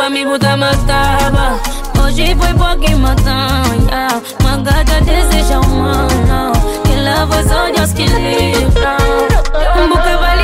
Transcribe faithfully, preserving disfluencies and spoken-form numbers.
amigo tá matava. Hoje foi pouquinho matando, yeah. Uma gata deseja humana, que leva só Deus que livra. Um boca vai